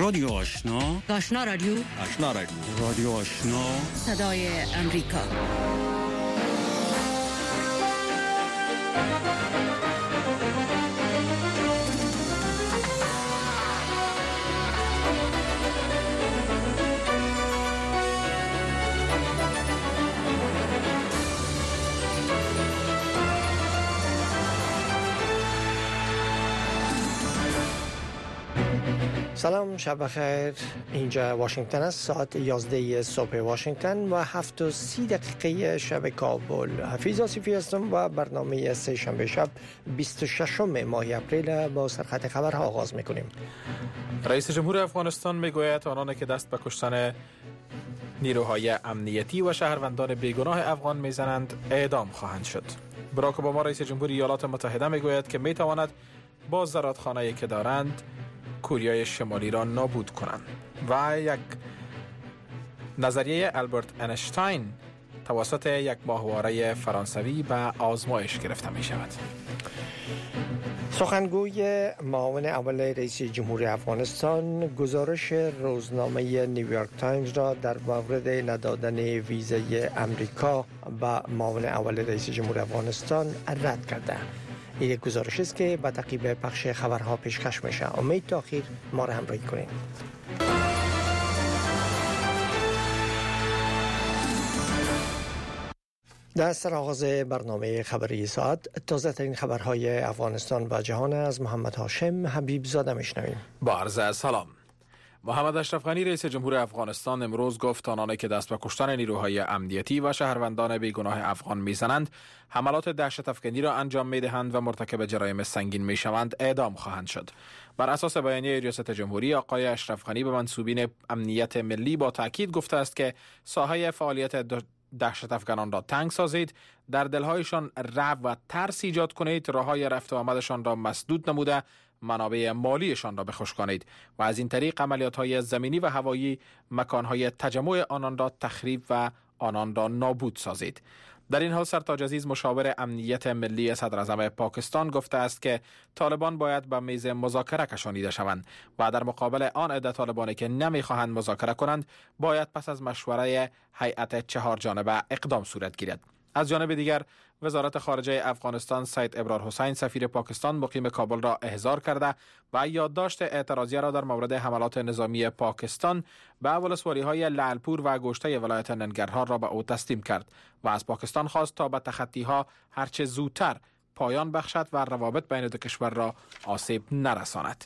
رادیو آشنا، آشنا رادیو، آشنا رادیو، رادیو آشنا، صدای امریکا. سلام، شب بخیر. اینجا واشنگتن است. ساعت 11 صبح واشنگتن و 7:30 شب کابل. حفیظ آصفی هستم و برنامه سه شنبه شب 26 ماه اپریل با سرخط خبرها آغاز میکنیم. رئیس جمهور افغانستان میگوید آنان که دست به کشتن نیروهای امنیتی و شهروندان بیگناه افغان میزنند اعدام خواهند شد. باراک اوباما رئیس جمهور ایالات متحده میگوید که میتواند با زرادخانه‌ای که دارند کوریای شمالی را نابود کنند و یک نظریه آلبرت اینشتین توسط یک ماهواره فرانسوی به آزمایش گرفته می شود. سخنگوی معاون اول رئیس جمهور افغانستان گزارش روزنامه نیویورک تایمز را در مورد ندادن ویزای امریکا به معاون اول رئیس جمهور افغانستان رد کرده. این یک گزارش است که به تعقیب پخش خبرها پیشکش میشه. امید تا آخر ما را همراهی کنید. در سرآغاز برنامه خبری ساعت تازه ترین خبرهای افغانستان و جهان از محمد هاشم حبیب زاده میشنویم. با عرض سلام. محمد اشرف غنی رئیس جمهور افغانستان امروز گفت آنانی که دست به کشتن نیروهای امنیتی و شهروندان بیگناه افغان میزنند، حملات دهشت افکنی را انجام میدهند و مرتکب جرایم سنگین میشوند اعدام خواهند شد. بر اساس بیانیه ریاست جمهوری، آقای اشرف غنی به منصوبین امنیت ملی با تاکید گفته است که ساحه فعالیت دهشت افغانان را تنگ سازید، در دلهایشان رعب و ترس ایجاد کنید، راههای رفت و آمدشان را مسدود نموده، منابع مالیشان را بخشکانید و از این طریق عملیات‌های زمینی و هوایی مکان‌های تجمع آنان را تخریب و آنان را نابود سازید. در این حال سرتاج عزیز مشاور امنیت ملی صدر اعظم پاکستان گفته است که طالبان باید به میز مذاکره کشانیده شوند و در مقابل آن عده طالبانی که نمیخواهند مذاکره کنند باید پس از مشوره هیئت 4 جانبه اقدام صورت گیرد. از جانب دیگر وزارت خارجه افغانستان سید ابرار حسین سفیر پاکستان مقیم کابل را احضار کرده و یادداشت اعتراضیه را در مورد حملات نظامی پاکستان به ولسوالی‌های لعلپور و گوشته ولایت ننگرهار را به او تسلیم کرد و از پاکستان خواست تا به تخطی‌ها هرچه زودتر پایان بخشد و روابط بین دو کشور را آسیب نرساند.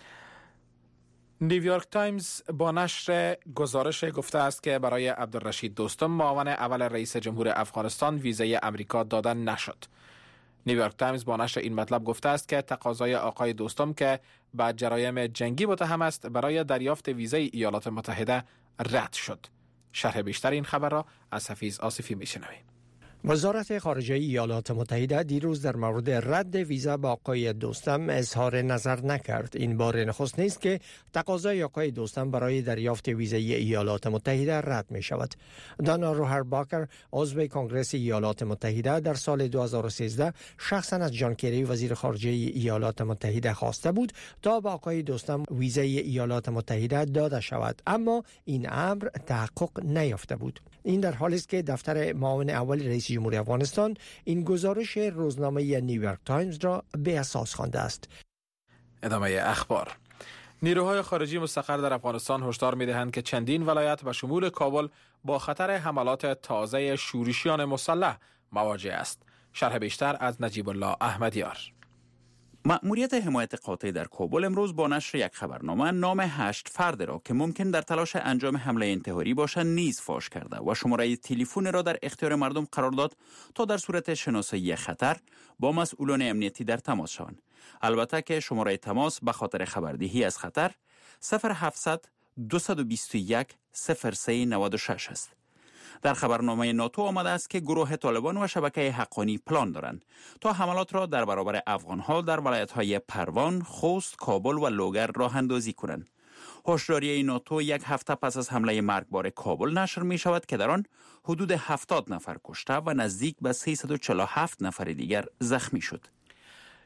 نیویورک تایمز با نشر گزارش گفته است که برای عبدالرشید دوستم معاون اول رئیس جمهور افغانستان ویزای امریکا دادن نشد. نیویورک تایمز با نشر این مطلب گفته است که تقاضای آقای دوستم که به جرایم جنگی متهم است برای دریافت ویزای ایالات متحده رد شد. شرح بیشتر این خبر را از حفیظ آصفی میشنویم. وزارت خارجه ایالات متحده دیروز در مورد رد ویزا با آقای دوستم اظهار نظر نکرد. این بار نخست نیست که تقاضای آقای دوستم برای دریافت ویزای ایالات متحده رد می شود. دانا روهرباکر عضو کنگره ایالات متحده در سال 2013 شخصا از جان کری وزیر خارجه ایالات متحده خواسته بود تا به آقای دوستم ویزای ایالات متحده داده شود، اما این امر تحقق نیافته بود. این در حالی است که دفتر معاون اول رئیس جمهور افغانستان این گزارش روزنامه نیویورک تایمز را به اساس خوانده است. ادامه اخبار. نیروهای خارجی مستقر در افغانستان هشدار می‌دهند که چندین ولایت به شمول کابل با خطر حملات تازه شورشیان مسلح مواجه است. شرح بیشتر از نجیب الله احمدیار. مأموریت حمایت قاطع در کابل امروز با نشر یک خبرنامه نام 8 فرد را که ممکن در تلاش انجام حمله انتحاری باشند نیز فاش کرده و شماره تلفن را در اختیار مردم قرار داد تا در صورت شناسایی خطر با مسئولان امنیتی در تماس شوند. البته که شماره تماس به خاطر خبردهی از خطر 0700 221 0396 است. در خبرنامه ناتو آمده است که گروه طالبان و شبکه حقانی پلان دارند تا حملات را در برابر افغان‌ها در ولایت‌های پروان، خوست، کابل و لوگر راه اندازی کنند. هشداری ناتو یک هفته پس از حمله مرگبار کابل نشر می شود که در آن حدود 70 نفر کشته و نزدیک به 347 نفر دیگر زخمی شد.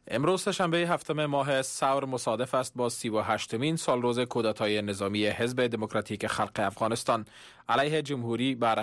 امروز شنبه هفتم ماه ثور مصادف است با 38مین سالروز کودتای نظامی حزب دموکراتیک خلق افغانستان علیه جمهوری به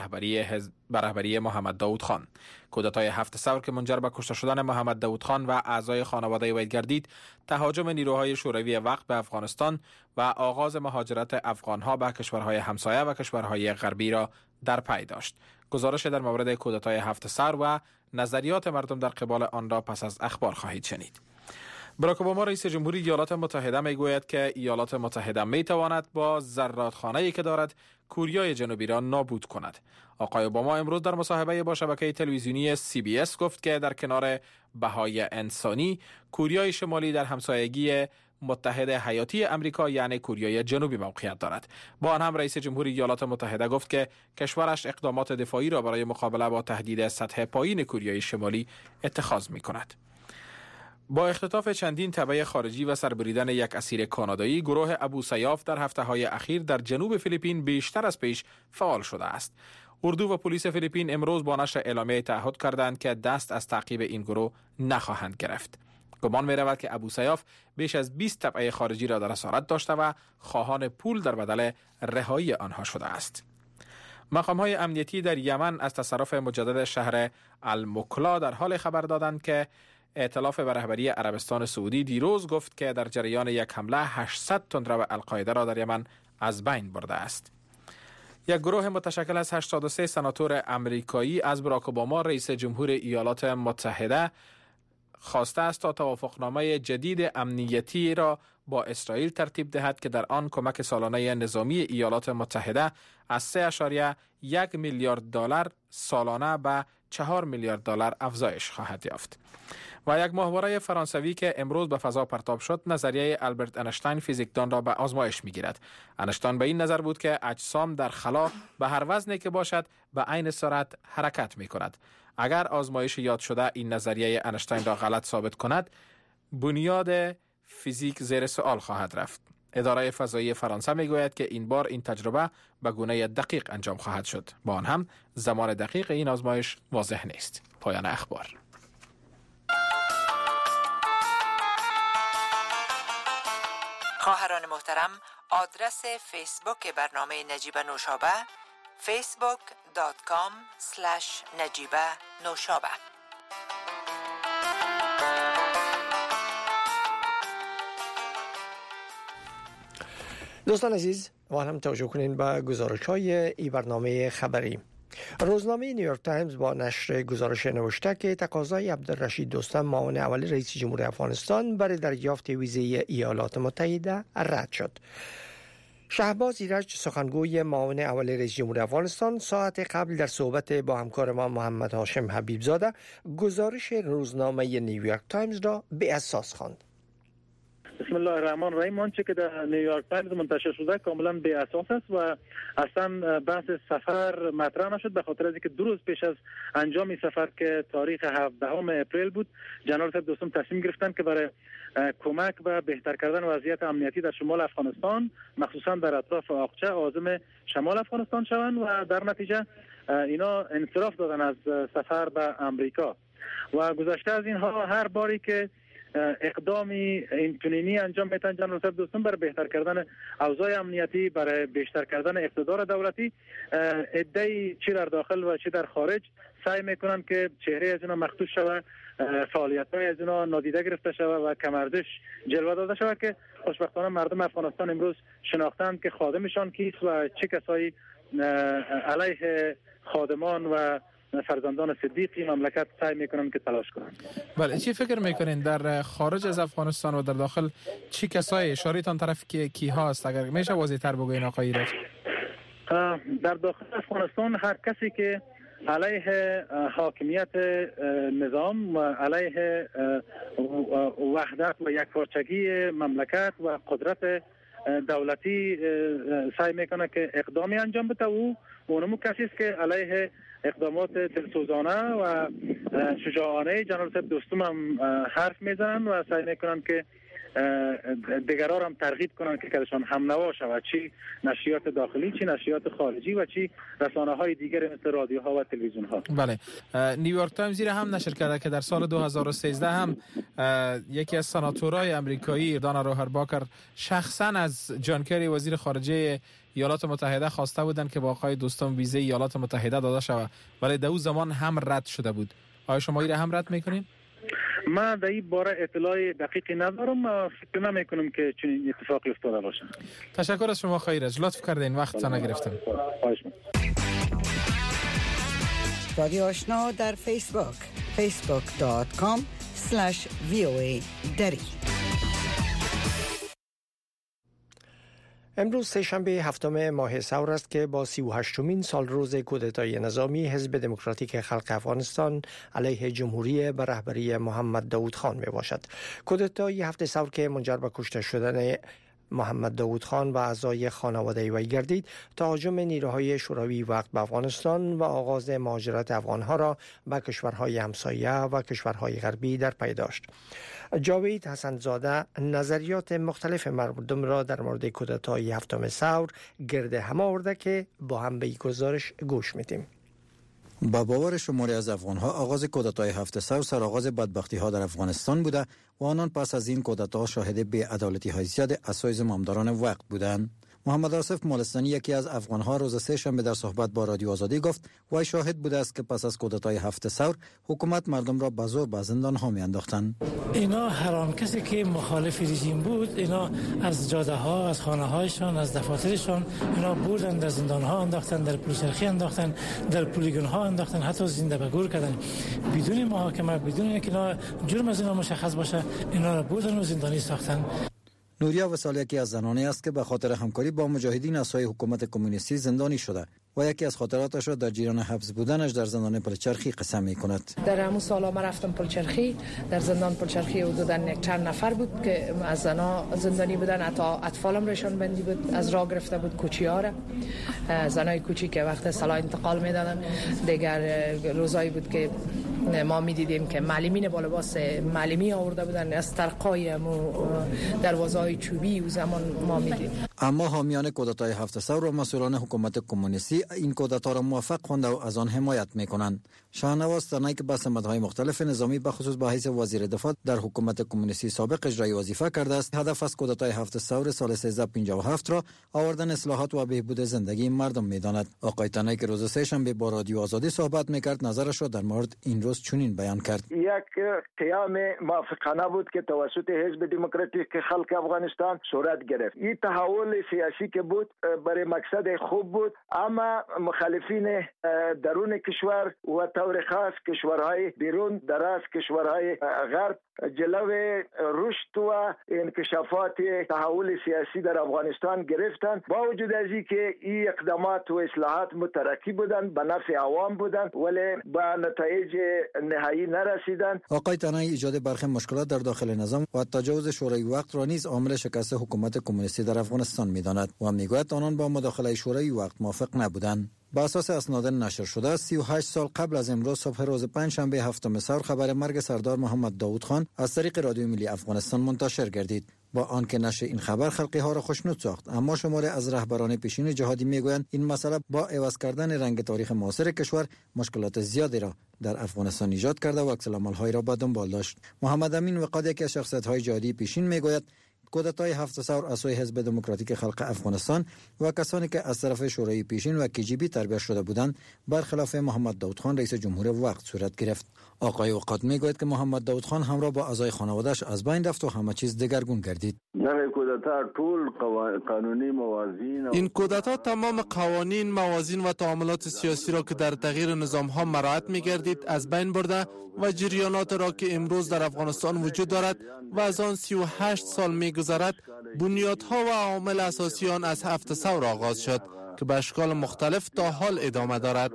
رهبری محمد داود خان. کودتای 7 ثور که منجر به کشته شدن محمد داود خان و اعضای خانواده وی گردید، تهاجم نیروهای شوروی وقت به افغانستان و آغاز مهاجرت افغانها به کشورهای همسایه و کشورهای غربی را در پی داشت. گزارش در مورد کودتای 7 ثور و نظریات مردم در قبال آن را پس از اخبار خواهید شنید. باراک اوباما رئیس جمهوری ایالات متحده میگوید که ایالات متحده میتواند با ذراتخانه‌ای که دارد کوریای جنوبی را نابود کند. آقای اوباما امروز در مصاحبه با شبکه تلویزیونی CBS گفت که در کنار بهای انسانی، کوریای شمالی در همسایگی متحد حیاتی امریکا یعنی کوریای جنوبی موقعیت دارد. با آن هم رئیس جمهوری ایالات متحده گفت که کشورش اقدامات دفاعی را برای مقابله با تهدید سطح پایین کوریای شمالی اتخاذ می کند. با اختطاف چندین تبع خارجی و سربریدن یک اسیر کانادایی، گروه ابوسیاف در هفته‌های اخیر در جنوب فیلیپین بیشتر از پیش فعال شده است. اردو و پلیس فیلیپین امروز با نشر اعلامیه تعهد کردند که دست از تعقیب این گروه نخواهند گرفت. گمان می رود که ابوسیاف بیش از 20 تبع خارجی را در اسارت داشته و خواهان پول در بدل رهایی آنها شده است. مقام‌های امنیتی در یمن از تصرف مجدد شهر المکلا در حال خبر دادند که ائتلاف به رهبری عربستان سعودی دیروز گفت که در جریان یک حمله 800 تندرو القاعده را در یمن از بین برده است. یک گروه متشکل از 83 سناتور امریکایی از باراک اوباما رئیس جمهور ایالات متحده خواسته است تا توافقنامه جدید امنیتی را با اسرائیل ترتیب دهد که در آن کمک سالانه نظامی ایالات متحده از 3.1 میلیارد دلار سالانه به 4 میلیارد دلار افزایش خواهد یافت. و یک ماهواره فرانسوی که امروز به فضا پرتاب شد، نظریه آلبرت انشتین فیزیکدان را به آزمایش می‌گیرد. انشتین به این نظر بود که اجسام در خلا به هر وزنی که باشد به عین سرعت حرکت می‌کند. اگر آزمایش یاد شده این نظریه انشتین را غلط ثابت کند، بنیاد فیزیک زیر سوال خواهد رفت. اداره فضایی فرانسه میگوید که این بار این تجربه به گونه دقیق انجام خواهد شد. با آن هم زمان دقیق این آزمایش واضح نیست. پایان اخبار. خواهران محترم، آدرس فیسبوک برنامه نجیب نوشابه facebook.com/نجیب نوشابه. دوستان عزیز، و هم توجه کنین به گزارش‌های این برنامه خبری. روزنامه نیویورک تایمز با نشر گزارش نوشته که تقاضای عبدالرشید دوستم معاون اول رئیس جمهور افغانستان برای دریافت ویزه ایالات متحده رد شد. شهباز ایرج، سخنگوی معاون اول رئیس جمهور افغانستان، ساعت قبل در صحبت با همکار ما محمد هاشم حبیبزاده گزارش روزنامه نیویورک تایمز را به اساس خواند. بسم الله الرحمن الرحیم. آنچه که در نیویورک تایمز منتشر شده کاملا بی اساس است و اصلا بحث سفر مطرح نشد، به خاطر اینکه 2 روز پیش از انجام سفر که تاریخ 17 اپریل بود، جنرال صاحب دوستم تصمیم گرفتن که برای کمک و بهتر کردن وضعیت امنیتی در شمال افغانستان، مخصوصا در اطراف آقچه عازم شمال افغانستان شوند و در نتیجه اینا انصراف دادن از سفر به امریکا. و گذشته از اینها هر باری که اقدامی اینچنینی انجام میتن جنرال صاحب دوستم برای بهتر کردن اوضاع امنیتی، برای بیشتر کردن اقتدار دولتی، عده‌ای چی در داخل و چی در خارج سعی میکنن که چهره از اینا مخدوش شود، فعالیت‌های از اینا نادیده گرفته شود و کمارزش جلوه داده شود که خوشبختانه مردم افغانستان امروز شناختند که خادمشان کیست و چه کسایی علیه خادمان و فرزندان صدیقی مملکت سعی میکنن که تلاش کنن. بله، چی فکر میکنین در خارج از افغانستان و در داخل چی کسایی اشاره‌تان طرف کی هاست؟ اگر میشه واضح‌تر بگوین آقای ایرج. در داخل افغانستان هر کسی که علیه حاکمیت نظام و علیه وحدت و یکپارچگی مملکت و قدرت دولتی سعی میکنه که اقدامی انجام بده، اونمو کسی است که علیه اقدامات دلسوزانه و شجاعانه جنرال صاحب دوستم هم حرف میزنن و سعی میکنن که دیگران هم ترغیب کنن که کارشان هم نوا شود، چی نشریات داخلی، چی نشریات خارجی و چی رسانه‌های دیگر مثل رادیوها و تلویزیون‌ها. بله، نیویورک تایمز زیر هم نشر کرده که در سال 2013 هم یکی از سناتورای آمریکایی دانا روهرباکر شخصا از جان کری وزیر خارجه ایالات متحده خواسته بودند که با آقای دوستم ویزه ایالات متحده داده شود، ولی در اون زمان هم رد شده بود. آیا شما این هم رد میکنین؟ من در این باره اطلاع دقیقی ندارم، فکر نمیکنم که چنین اتفاقی افتاده باشه. تشکر از شما خیرج، لطف کردین، وقتتان نگرفتم. رادیو آشنا در فیسبوک facebook.com/voa دری. امروز سه‌شنبه 7 ماه سور است که با 38مین سالروز کودتای نظامی حزب دموکراتیک خلق افغانستان علیه جمهوری به رهبری محمد داود خان می باشد. کودتای هفته سور که منجر به کشته شدن محمد داود خان و اعضای خانواده وی گردید، تهاجم نیروهای شوروی وقت به افغانستان و آغاز مهاجرت افغانها را به کشورهای همسایه و کشورهای غربی در پی داشت. جاوید حسن‌زاده نظریات مختلف مردم را در مورد کودتای هفتم ثور گرد هم آورده که با هم به این گزارش گوش میدیم. با باور شماری از افغان‌ها آغاز کودتای هفت ثور سرآغاز بدبختی‌ها در افغانستان بوده و آنان پس از این کودتا شاهد بی‌عدالتی‌های زیاد اسای زمامداران وقت بودند. محمد آصف مالستانی یکی از افغان‌ها روز سه‌شنبه در صحبت با رادیو آزادی گفت وی شاهد بوده است که پس از کودتای هفت ثور حکومت مردم را به زور به زندان‌ها می‌انداختند. اینا هر آن کسی که مخالف رژیم بود، اینا از جاده‌ها، از خانه‌هایشان، از دفاترشان اینا بردن در زندان‌ها انداختن، در پلچرخی انداختن، در پلیگون‌ها انداختن، حتی زنده به گور کردن بدون محاکمه، بدون اینکه اینا جرم از اینا مشخص باشه، اینا را بردن و زندانی ساختن. نوریا وصال یکی از زنانی است که به خاطر همکاری با مجاهدین اسای حکومت کمونیستی زندانی شده و یکی از خاطراتش را در جریان حبس بودنش در زندان پلچرخی قسم می‌کند. در همون سالا من رفتم پلچرخی، در زندان پلچرخی حدوداً چند نفر بود که از زنا زندانی بودن، حتی اطفالم رشان بندی بود، از راه گرفته بود کوچی‌ها را، زنای کوچی که وقت صلاح انتقال میدادن. دیگر روزایی بود که ما می‌دیدیم که معلمین با لباس معلمی آورده بودن از طرقای دروازه‌های چوبی و زمان ما می‌دیدیم. اما حامیان کودتای هفت ثور و مسئولان حکومت کمونیستی این کودتا را موفق خوانده و از آن حمایت می‌کنند. شاهنواز تنایی که به سمت‌های مختلف نظامی به خصوص به حیث وزیر دفاع در حکومت کمونیستی سابق اجرای وظیفه کرده است، هدف از کودتای هفت ثور سال 1357 را آوردن اصلاحات و بهبود زندگی مردم می‌داند. آقای تنایی که روز سه‌شنبه با رادیو آزادی صحبت می‌کرد، نظرش را در مورد این روز چنین بیان کرد: یک قیام موافقانه بود که توسط حزب دموکراتیک خلق افغانستان صورت گرفت. این تحول سیاسی که بود برای مقصد خوب بود، اما مخالفین درون کشور و طور خاص کشورهای بیرون دراز، کشورهای غرب، جلوه رشد و انکشافات تحول سیاسی در افغانستان گرفتند. با وجود از اینکه این اقدامات و اصلاحات مترقی بودند، به نفع عوام بودند، ولی به نتایج نهایی نرسیدند. آقای تنایی ایجاد برخی مشکلات در داخل نظام و تجاوز شورای وقت را نیز عامل شکست حکومت کمونیستی در افغانستان می‌داند و میگوید آنان با مداخله شورای وقت موافق نبودند. با اساس اسناد نشر شده 38 سال قبل از امروز صبح روز پنجشنبه هفتم ثور خبر مرگ سردار محمد داود خان از طریق رادیو ملی افغانستان منتشر گردید. با آنکه نشر این خبر خلقی ها را خوشنود ساخت، اما شماری از رهبران پیشین جهادی میگویند این مسئله با عوض کردن رنگ تاریخ معاصر کشور مشکلات زیادی را در افغانستان ایجاد کرده و عکس‌العمل‌های را به دنبال داشت. محمد امین وقاد یکی از شخصیت‌های جهادی پیشین میگوید کودتای هفت ثور اسای حزب دموکراتیک خلق افغانستان و کسانی که از طرف شورای پیشین و KGB تربیت شده بودند برخلاف محمد داود خان رئیس جمهور وقت صورت گرفت. آقای وقاد میگوید که محمد داود خان همراه با اعضای خانواده‌اش از بین رفت و همه چیز دگرگون گردید. این کودتا تمام قوانین، موازین و تعاملات سیاسی را که در تغییر نظام‌ها مراعات می‌گردید از بین برده و جریانات را که امروز در افغانستان وجود دارد و از آن 38 سال می‌گذرد، بنیادها و عوامل اساسی آن از هفت ثور آغاز شد که به اشکال مختلف تا حال ادامه دارد.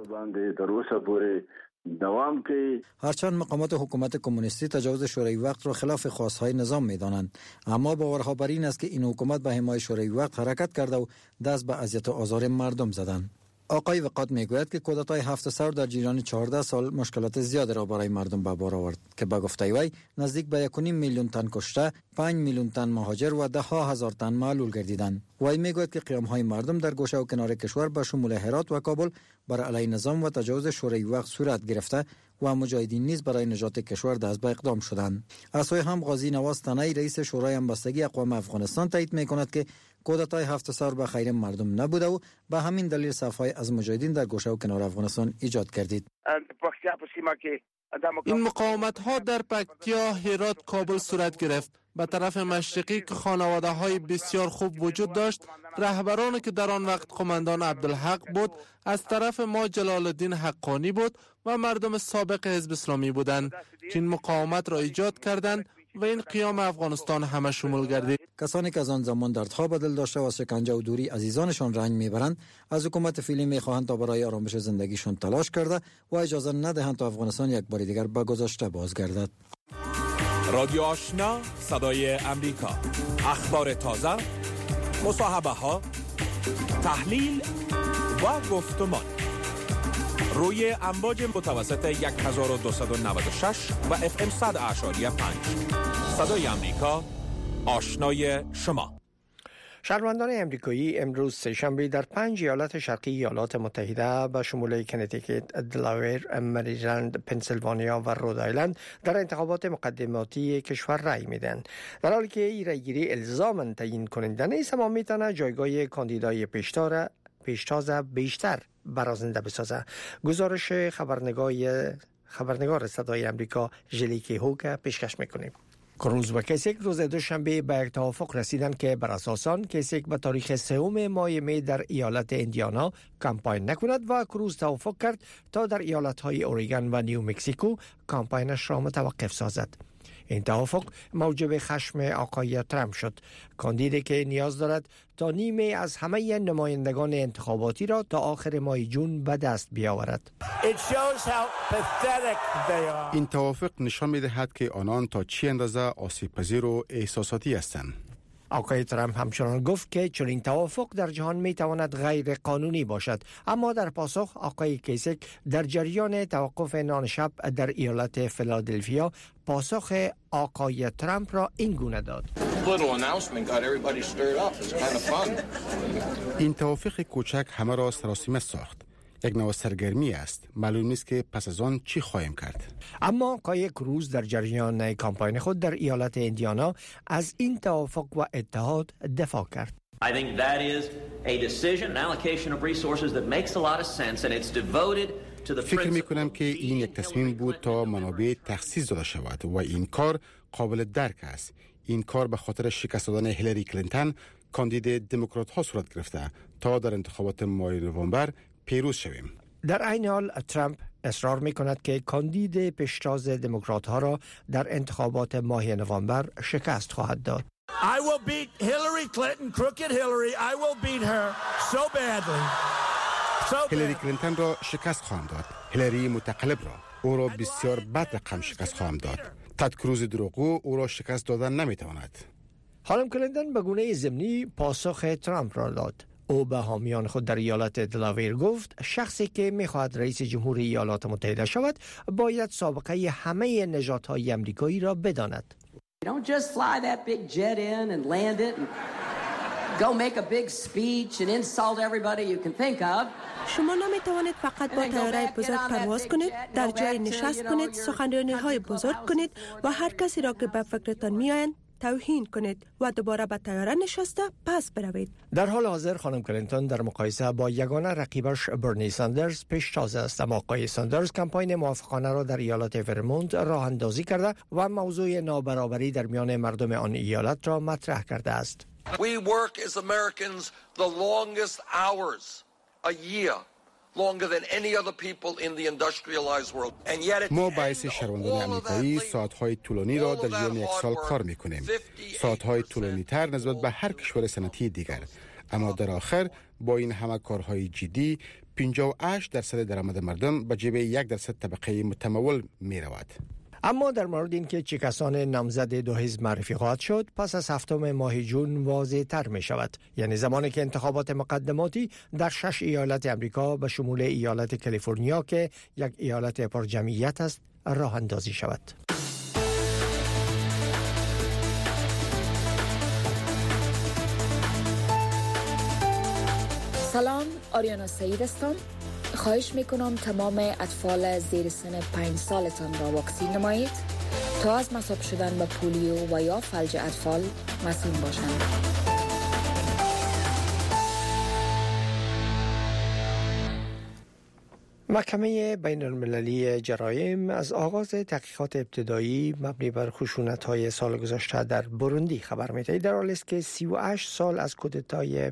هرچند مقامات حکومت کمونیستی تجاوز شورای وقت را خلاف خواستهای نظام می‌دانند، اما باورها بر این است که این حکومت به حمایت شورای وقت حرکت کرده و دست به اذیت و آزار مردم زدند. آقای وقات میگوید که کودتای 7 سر در جریان 14 سال مشکلات زیادی را برای مردم به بار آورد که به گفته وی نزدیک به 1.5 میلیون تن کشته، 5 میلیون تن مهاجر و 10,000 تن معلول گردیدند. وی میگوید که قیام‌های مردم در گوشه و کنار کشور به شمول هرات و کابل بر علیه نظام و تجاوز شوروی وقت صورت گرفته و مجاهدین نیز برای نجات کشور دست به اقدام شدند. از سوی هم قاضی نواز تنایی رئیس شورای همبستگی اقوام افغانستان تایید میکند که کودتای 7 سر به خیر مردم نبوده و به همین دلیل صفهای از مجاهدین در گوشه و کنار افغانستان ایجاد کردید. این مقاومت ها در پکتیا، هرات، کابل صورت گرفت. به طرف مشرقی که خانواده های بسیار خوب وجود داشت، رهبرانی که در آن وقت قماندان عبدالحق بود، از طرف ما جلال الدین حقانی بود و مردم سابق حزب اسلامی بودند که این مقاومت را ایجاد کردند و این قیام افغانستان همه شمول گردید. کسانی که از آن زمان دردها به دل داشته و از شکنجه و دوری عزیزانشان رنج میبرند، از حکومت فعلی میخواهند تا برای آرامش زندگیشان تلاش کرده و اجازه ندهند تا افغانستان یک بار دیگر به گذشته بازگردد. رادیو آشنا، صدای امریکا، اخبار تازه، مصاحبه ها، تحلیل و گفتمان روی امواج متوسط 1296 و FM 100.5. صدای امریکا، آشنای شما. شهروندان امریکایی امروز سه‌شنبه در 5 ایالت شرقی ایالات متحده به شمول کنتیکت، دلاویر، مریلند، پنسیلوانیا و رودایلند در انتخابات مقدماتی کشور رای میدن. در حالی که این رایگیری الزاماً تعیین کننده نیست، اما میتونه جایگاه کاندیدای پیشتاز بیشتر برازنده بسازه. گزارش خبرنگار صدای امریکا ژلیکی هوک پیشکش میکنیم. کروز و کیسیک روز دوشنبه به یک توافق رسیدند که بر اساس آن کیسیک به تاریخ 3 ماه می در ایالت ایندیانا کمپاین نکند و کروز توافق کرد تا در ایالت‌های اورگان و نیو مکزیکو کمپاینش را متوقف سازد. این توافق موجب خشم آقای ترامپ شد، کاندیدی که نیاز دارد تا نیمه از همه نمایندگان انتخاباتی را تا آخر ماه جون به دست بیاورد. این توافق نشان می‌دهد که آنان تا چه اندازه آسیب‌پذیر و احساساتی هستند. آقای ترامپ همچنان گفت که چنین توافق در جهان میتواند غیر قانونی باشد، اما در پاسخ آقای کیسیک در جریان توقف نان شب در ایالت فیلادلفیا پاسخ آقای ترامپ را این گونه داد: این توافق کوچک همه را سراسیمه ساخت. یک نوع سرگرمی است. معلوم نیست که پس از آن چی خواهیم کرد. اما آقای کروز در جریان کمپاین خود در ایالت ایندیانا از این توافق و اتحاد دفاع کرد. I think that is a decision, an allocation of resources that makes a lot of sense and it's devoted to the فکر می کنم که این یک تصمیم بود تا منابع تخصیص داده شود و این کار قابل درک است. این کار به خاطر شکست دادن هیلاری کلینتون کاندید دموکرات ها صورت گرفته تا در انتخابات ماه نوامبر پیروز شویم. در عین حال ترامپ اصرار می کند که کاندید پیشتاز دموکرات ها را در انتخابات ماه نوامبر شکست خواهد داد. I will beat Hillary Clinton, crooked Hillary. I will beat her so badly. هیلاری کلینتون را شکست خواهم داد. هیلاری متقلب را او را بسیار بد رقم شکست خواهم داد. تد کروز دروغگو او را شکست دادن نمیتواند. حالا کلینتون به گونه ضمنی پاسخ ترامپ را داد. او به حامیان خود در ایالت دلاویر گفت شخصی که میخواهد رئیس جمهور ایالات متحده شود باید سابقه همه نژادهای امریکایی را بداند. Don't just fly that big jet in and land it and go make a big speech and insult everybody you can think of. شما نمیتوانید فقط با طیاره بزرگ پرواز کنید، در جای نشست کنید، سخنرانی‌های بزرگ کنید و هر کسی را که به فکرتان میآیند توهین کنید و دوباره به طیاره نشسته پس بروید. در حال حاضر خانم کلینتون در مقایسه با یگانه رقیبش برنی ساندرز پیشتاز است، اما آقای ساندرز کمپاین موافقانه را در ایالت ورمونت راه اندازی کرده و موضوع نابرابری در میان مردم آن ایالت را مطرح کرده است. We work as Americans the longest hours a year. Longer than any other people in the industrialized world. And yet ما باعث شهروندان امریکایی ساعت‌های طولانی را در جریان یک سال کار می‌کنیم. ساعت‌های طولانی‌تر نسبت به هر کشور صنعتی دیگر. اما در آخر با این همه کارهای جدی 58% درآمد مردم به جیب 1% طبقه متمول می‌رود. اما در مورد اینکه چه کسان نامزد دو حزب معرفی خواهد شد پس از 7 ماه جون واضح تر می شود، یعنی زمانی که انتخابات مقدماتی در 6 ایالت امریکا به شمول ایالت کالیفرنیا که یک ایالت پرجمعیت است راه اندازی شود. سلام، آریانا سعید هستم. خواهش میکنم تمام اطفال زیر سن 5 سالتان را واکسین نمایید تا از مصاب شدن به پولیو و یا فلج اطفال مسئول باشند. محکمه بین المللی جرایم از آغاز تحقیقات ابتدایی مبنی بر خشونت‌های سال گذشته در بروندی خبر می‌دهد، در حالی است که 38 سال از کودتای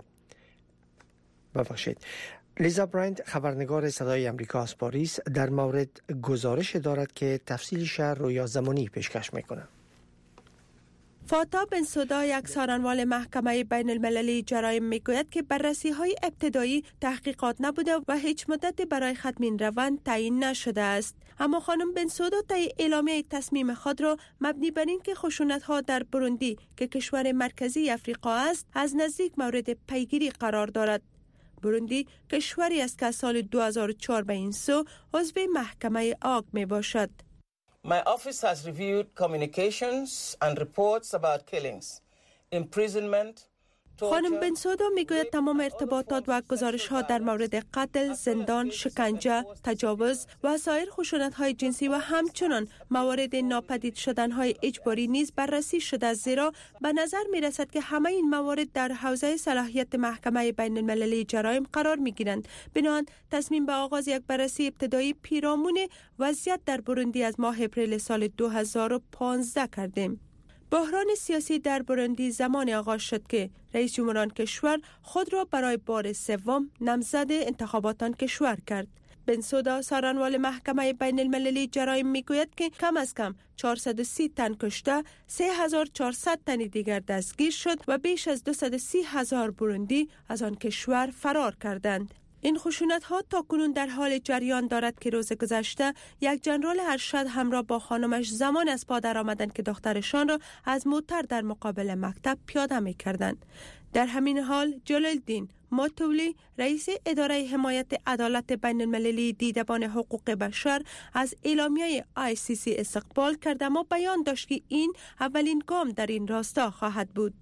لیزا برایند، خبرنگار صدای امریکا از پاریس، در مورد گزارش دارد که تفصیلش رویا زمانی پیشکش میکنه. فاتا بنسودا، یک سارنوال محکمه بین المللی جرایم میگوید که بررسی های ابتدایی تحقیقات نبوده و هیچ مدت برای ختم این روند تعیین نشده است. اما خانم بنسودا طی اعلامیه تصمیم خود را مبنی بر اینکه خشونت ها در بروندی که کشور مرکزی افریقا است از نزدیک مورد پیگیری قرار دارد. بروندی کشوری است که سال 2004 به این سو عضو محکمه آگ می باشد. My office has reviewed communications and reports about killings, imprisonment. خانم بنسودا میگوید تمام ارتباطات و گزارش ها در مورد قتل، زندان، شکنجه، تجاوز و سایر خشونت های جنسی و همچنان موارد ناپدید شدن های اجباری نیز بررسی شده، زیرا به نظر می رسد که همه این موارد در حوزه صلاحیت محکمه بین المللی جرایم قرار می گیرند. بنابراین تصمیم به آغاز یک بررسی ابتدایی پیرامون وضعیت در بروندی از ماه اپریل سال 2015 کردیم. بحران سیاسی در بروندی زمان آغاز شد که رئیس جمهوران کشور خود را برای بار سوم نامزد انتخابات آن کشور کرد. بنسودا، سارنوال محکمه بین المللی جرایم میگوید که کم از کم 430 تن کشته، 3400 تن دیگر دستگیر شد و بیش از 230,000 بروندی از آن کشور فرار کردند. این خشونت ها تا کنون در حال جریان دارد که روز گذشته یک جنرال ارشد همراه با خانمش زمان از پا در آمدند که دخترشان را از موتر در مقابل مکتب پیاده می کردند. در همین حال جلالدین ماتولی، رئیس اداره حمایت عدالت بین المللی دیدبان حقوق بشر، از اعلامیه ICC استقبال کرد، اما بیان داشت که این اولین گام در این راستا خواهد بود.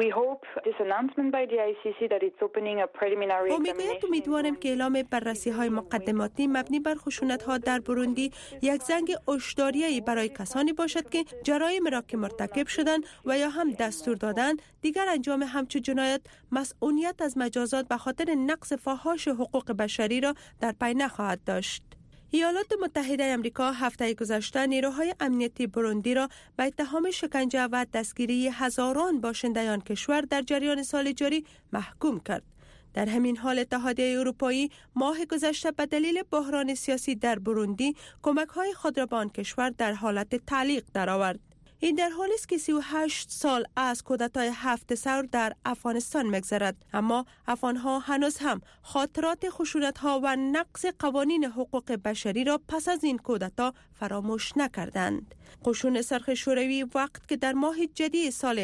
امیدوارم که اعلام بررسی های مقدماتی مبنی بر خشونت ها در بروندی یک زنگ هشداریه‌ای برای کسانی باشد که جرایم را که مرتکب شدند و یا هم دستور دادند دیگر انجام همچون جنایت مسئولیت از مجازات به خاطر نقض فاحش حقوق بشری را در پی نخواهد داشت. ایالات متحده آمریکا هفته گذشته نیروهای امنیتی بروندی را به اتهام شکنجه و دستگیری هزاران باشنده آن کشور در جریان سال جاری محکوم کرد. در همین حال اتحادیه اروپایی ماه گذشته به دلیل بحران سیاسی در بروندی کمک‌های خود را به آن کشور در حالت تعلیق درآورد. این در حالی است که 38 سال از کودتای 7 ثور در افغانستان می‌گذرد، اما افغان‌ها هنوز هم خاطرات خشونت‌ها و نقض قوانین حقوق بشری را پس از این کودتا فراموش نکردند. قشون سرخ شوروی وقت که در ماه جدی سال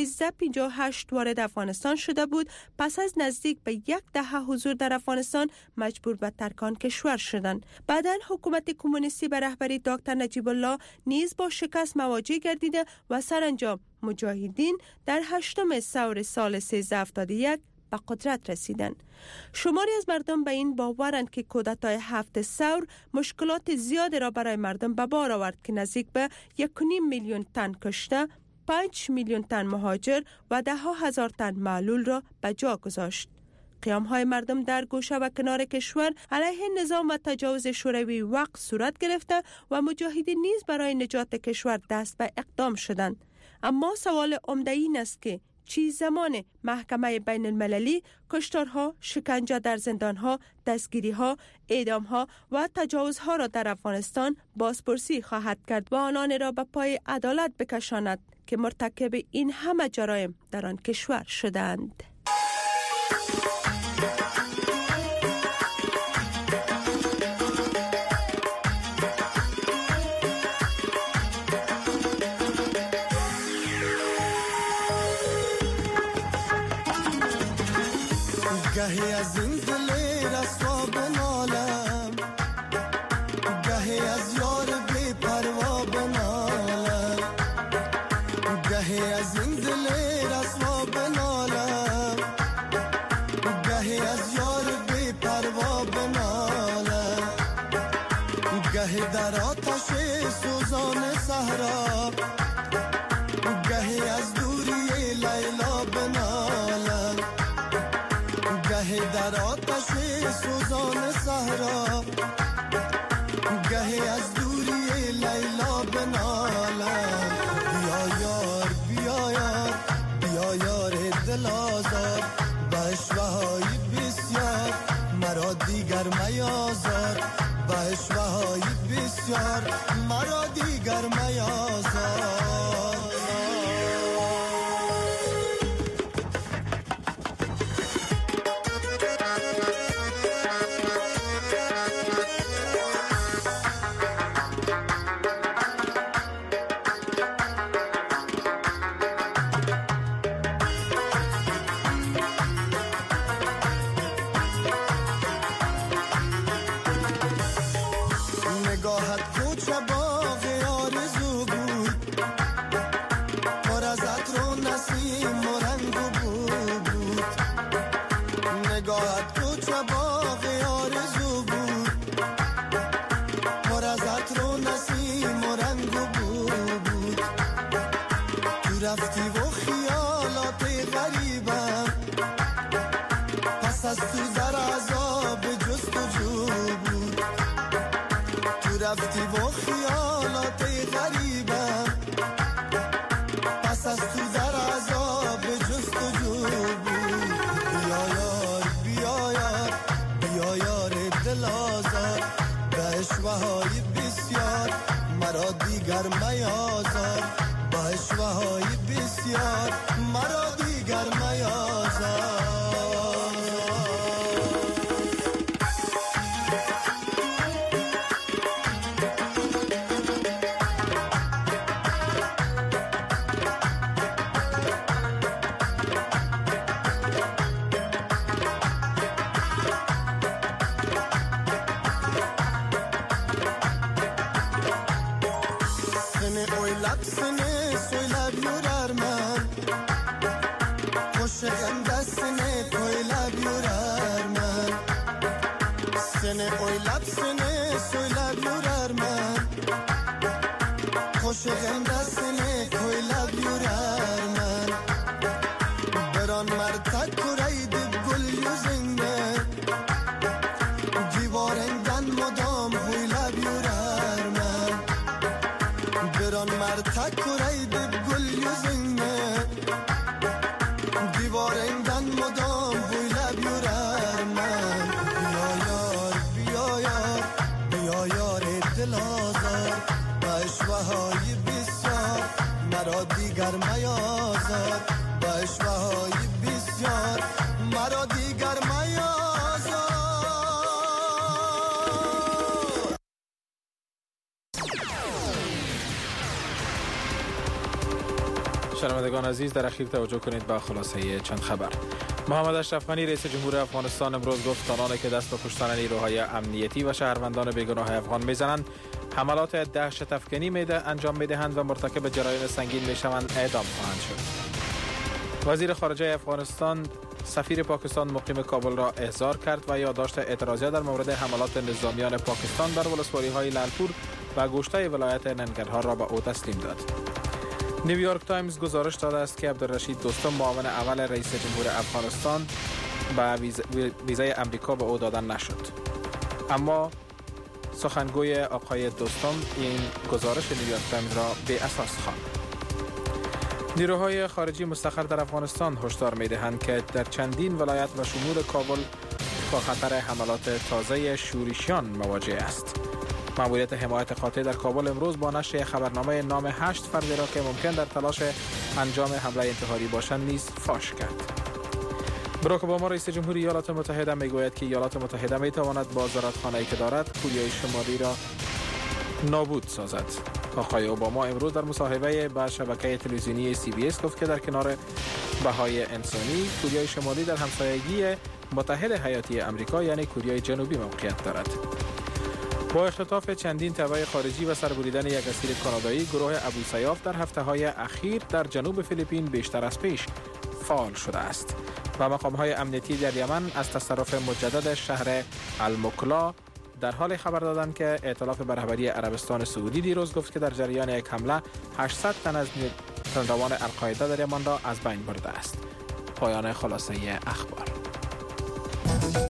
1358 وارد افغانستان شده بود، پس از نزدیک به 10 دهه حضور در افغانستان مجبور به ترک آن کشور شدند. بعداً حکومت کمونیستی به رهبری دکتر نجیب الله نیز با شکست مواجه گردیده و سرانجام مجاهدین در 8 ثور سال 1371 به قدرت رسیدند. شماری از مردم به این باورند که کودتای 7 ثور مشکلات زیادی را برای مردم به بار آورد که نزدیک به 1.5 میلیون تن کشته، 5 میلیون تن مهاجر و 10,000 تن معلول را به جا گذاشت. قیام‌های مردم در گوشه و کنار کشور علیه نظام و تجاوز شوروی وقت صورت گرفته و مجاهدین نیز برای نجات کشور دست به اقدام شدند. اما سوال عمده این است که چی زمان محکمه بین المللی کشتارها، شکنجه در زندانها، دستگیریها، اعدامها و تجاوزها را در افغانستان بازپرسی خواهد کرد و آنان را به پای عدالت بکشاند که مرتکب این همه جرایم در آن کشور شدند. گهی از این دل رسوا بنالم، گهی از یار بی پروا بنالم، گهی از این دل رسوا بنالم، گهی از یار بی پروا بنالم، گهی در آتش سوزان صحرا، گهی از دوری لیلا بنالم، گهی در آتش سوزان صحرا، گهی از دوری لیلا بنالم. بیا یار بیا یار بیا یار دل آزار، به اشوه‌های بسیار مرا دیگر میازار، به اشوه‌های بسیار مرا دیگر میازار. نگاهت کوچه باغ آرزو بود، پر از عطر و نسیم و رنگ و بو بود. نگاهت کوچه باغ آرزو بود، پر از عطر و نسیم و رنگ و بو بود. تو رفتی و خیالات غریبم، پس از تو در عذاب جستجو بود. رفتی و خیالات غریبم، پس از تو در عذاب جستجو بود. بیا یار بیا یار بیا یار دل آزار، به اشوه‌های بسیار مرا دیگر میازار، به اشوه‌های بسیار مرا دیگر میازار. خوشم دستنه کوی لب یورر من، بران مرتک کرید گل یوزنگه، دیوارندن مدام کوی لب یورر من، بران مرتک کرید گل یوزنگه، دیوارندن مدام کوی لب یورر من. بیا یار بیا یار بیا یار دل آزار، اشوه‌های بسیار مرا دیگر میازار، به اشوه‌های بسیار مرا دیگر میازار. شنوندگان عزیز، در اخیر توجه کنید به خلاصه چند خبر. محمد اشرف غنی رئیس جمهور افغانستان امروز گفت آنانی که دست به کشتن نیروهای امنیتی و شهروندان بیگناه افغان میزنند حملات دهشت افکنی انجام میدهند و مرتکب جرایم سنگین میشوند اعدام خواهند شد. وزیر خارجه افغانستان سفیر پاکستان مقیم کابل را احضار کرد و یادداشت اعتراضیه در مورد حملات نظامیان پاکستان بر ولسوالی‌های لالپور و گوشته ولایت ننگرهار را به او تسلیم داد. نیویورک تایمز گزارش داده است که عبدالرشید دوستم معاون اول رئیس جمهور افغانستان به ویزای امریکا به او دادن نشد. اما سخنگوی آقای دوستم این گزارش نیویورک تایمز را بی اساس خواند. نیروهای خارجی مستقر در افغانستان هشدار می‌دهند که در چندین ولایت و شمول کابل با خطر حملات تازه شورشیان مواجه است. ماموریت حمایت قاطع در کابل امروز با نشر خبرنامه نام 8 فردی را که ممکن در تلاش انجام حمله انتحاری باشند نیز فاش کرد. باراک اوباما رئیس جمهوری ایالات متحده میگوید که ایالات متحده میتواند با زرادخانه‌ای که دارد کوریای شمالی را نابود سازد. آقای اوباما امروز در مصاحبه با شبکه تلویزیونی CBS گفت که در کنار بهای انسانی، کوریای شمالی در همسایگی متحد حیاتی امریکا یعنی کوریای جنوبی موقعیت دارد. با اختطاف چندین تبع خارجی و سربریدن یک اسیر کانادایی، گروه ابوسیاف در هفته‌های اخیر در جنوب فیلیپین بیشتر از پیش فعال شده است و مقام‌های امنیتی در یمن از تصرف مجدد شهر المکلا در حال خبر دادند که ائتلاف به رهبری عربستان سعودی دیروز گفت که در جریان یک حمله 800 تن از پیروان القاعده در یمن را از بین برده است. پایان خلاصه اخبار.